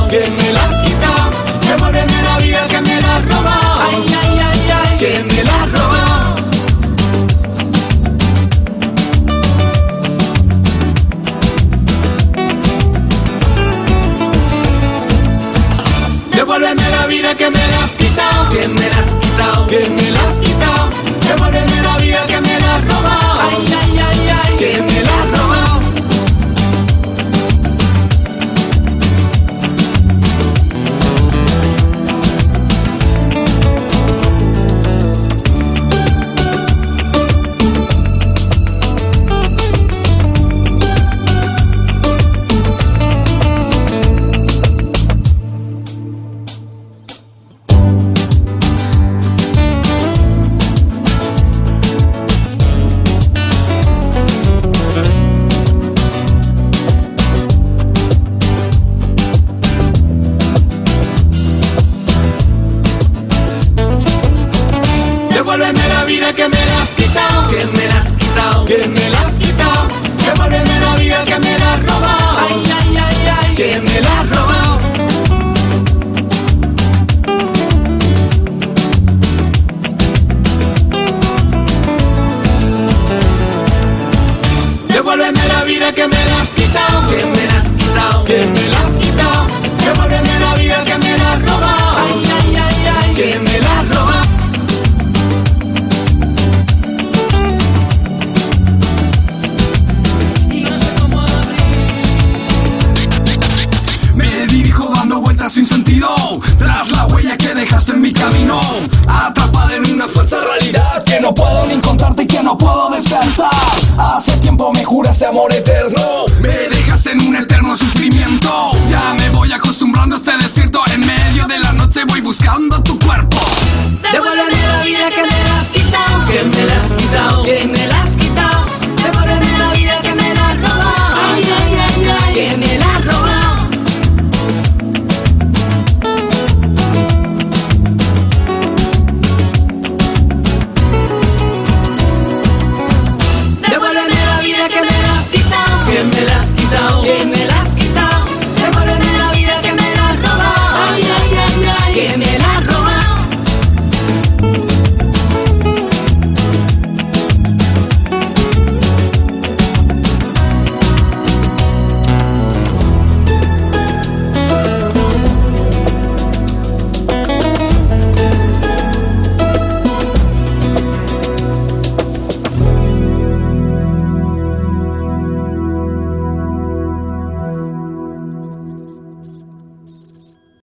que me la has quitado. Devuélveme la vida que me la has robado. Ay, ay, ay, ay, Que me la has robado. Devuélveme la vida que me la has quitado. que me la has quitado. Que me la has quitado. Devuélveme la vida que me la has robado. Ay, ay, ay, ay, Que me la has robado. Devuélveme la vida que me la has quitado. que me la has quitado. Que me la has quitado. Devuélveme la vida que me la has robado. Ay, ay, ay, ay, Que me la has robado. Devuélveme la vida que me la has quitado. que me la has quitado. Que me la has quitado. Devuélveme la vida que me la has robado. Ay, ay, ay, ay, Que me la has robado. y no sé cómo abrir. Me dirijo dando vueltas sin sentido tras la huella que dejaste en mi camino, atrapada en una falsa realidad que no puedo ni contarte y que no puedo despertar. Hace tiempo me juraste amor eterno,